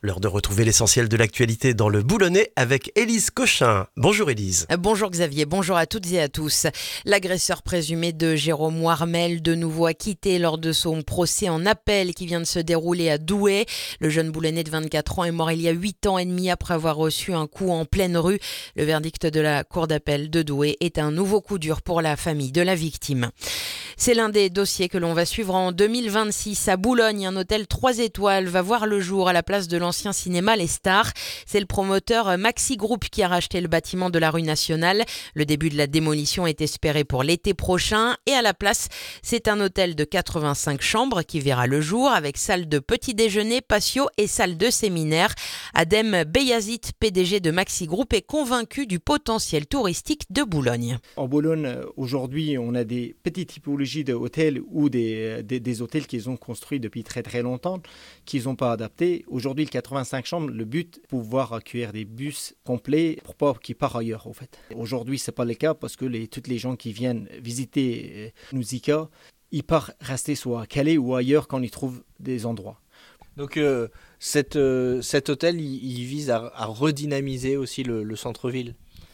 L'heure de retrouver l'essentiel de l'actualité dans le Boulonnais avec Élise Cochin. Bonjour Élise. Bonjour Xavier, bonjour à toutes et à tous. L'agresseur présumé de Jérôme Warmel, de nouveau acquitté lors de son procès en appel qui vient de se dérouler à Douai. Le jeune Boulonnais de 24 ans est mort il y a 8 ans et demi après avoir reçu un coup en pleine rue. Le verdict de la cour d'appel de Douai est un nouveau coup dur pour la famille de la victime. C'est l'un des dossiers que l'on va suivre en 2026. À Boulogne, un hôtel 3 étoiles va voir le jour à la place de l'ancien cinéma Les Stars. C'est le promoteur Maxi Group qui a racheté le bâtiment de la rue Nationale. Le début de la démolition est espéré pour l'été prochain. Et à la place, c'est un hôtel de 85 chambres qui verra le jour avec salle de petit déjeuner, patio et salle de séminaire. Adem Beyazit, PDG de Maxi Group, est convaincu du potentiel touristique de Boulogne. En Boulogne, aujourd'hui, on a des petites typologies de hôtels ou des hôtels qu'ils ont construits depuis très très longtemps, qu'ils n'ont pas adaptés. Aujourd'hui, le 85 chambres, le but, pouvoir accueillir des bus complets pour pas qu'ils partent ailleurs, en fait. Aujourd'hui, c'est pas le cas parce que tous les gens qui viennent visiter Nausicaa, ils partent rester soit à Calais ou ailleurs quand ils trouvent des endroits. Donc cet hôtel, il vise à redynamiser aussi le centre-ville.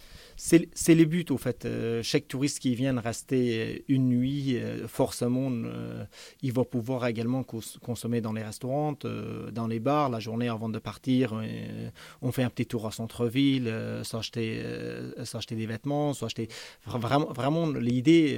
C'est le but, au fait. Chaque touriste qui vient rester une nuit, forcément, il va pouvoir également consommer dans les restaurants, dans les bars. La journée avant de partir, on fait un petit tour à centre-ville, s'acheter des vêtements, s'acheter... Vraiment, l'idée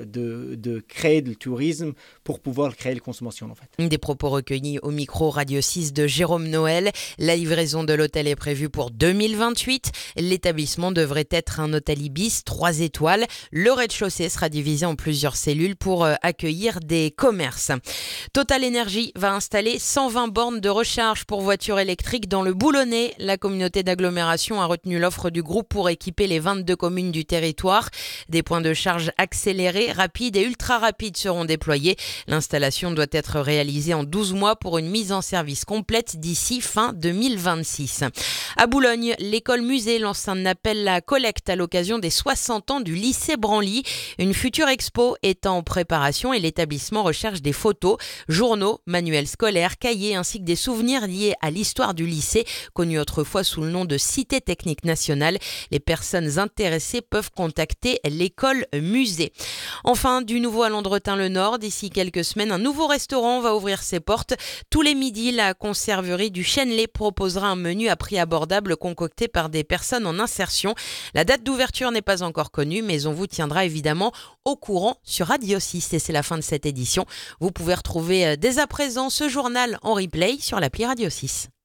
de créer du tourisme pour pouvoir créer la consommation, en fait. Des propos recueillis au micro Radio 6 de Jérôme Noël. La livraison de l'hôtel est prévue pour 2028. L'établissement devrait être un hôtel Ibis 3 étoiles. Le rez-de-chaussée sera divisé en plusieurs cellules pour accueillir des commerces. Total Energy va installer 120 bornes de recharge pour voitures électriques dans le Boulonnais. La communauté d'agglomération a retenu l'offre du groupe pour équiper les 22 communes du territoire. Des points de charge accélérés, rapides et ultra rapides seront déployés. L'installation doit être réalisée en 12 mois pour une mise en service complète d'ici fin 2026. À Boulogne, l'école musée lance un appel à collecte à l'occasion des 60 ans du lycée Branly. Une future expo est en préparation et l'établissement recherche des photos, journaux, manuels scolaires, cahiers ainsi que des souvenirs liés à l'histoire du lycée, connu autrefois sous le nom de Cité Technique Nationale. Les personnes intéressées peuvent contacter l'école musée. Enfin, du nouveau à Landretin-le-Nord, d'ici quelques semaines, un nouveau restaurant va ouvrir ses portes. Tous les midis, la conserverie du Chênelet proposera un menu à prix abordable concocté par des personnes en insertion. La date d'ouverture n'est pas encore connue, mais on vous tiendra évidemment au courant sur Radio 6. Et c'est la fin de cette édition. Vous pouvez retrouver dès à présent ce journal en replay sur l'appli Radio 6.